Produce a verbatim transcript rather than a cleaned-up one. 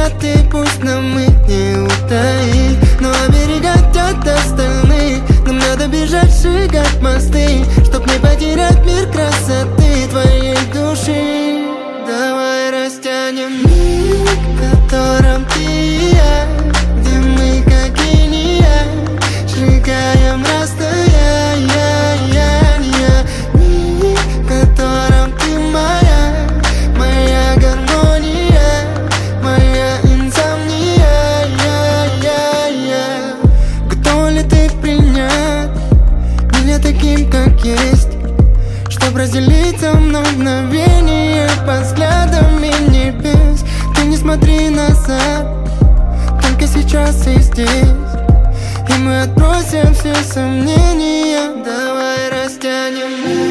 ты пусть нам их не утаить, но оберегать от остальных нам надо бежать, сжигать мосты, чтоб не потерять мир красоты твоей души. Давай растянем миг, в котором ты и я, где мы как линия, сжигаем расстояние. Миг, в котором ты моя, моя гармония, моя инсомния. Готова ли ты принять меня таким, как есть, чтоб разделить со мной мгновение под взглядами небес? Ты не смотри назад, только сейчас и здесь, и мы отбросим все сомнения. Давай растянем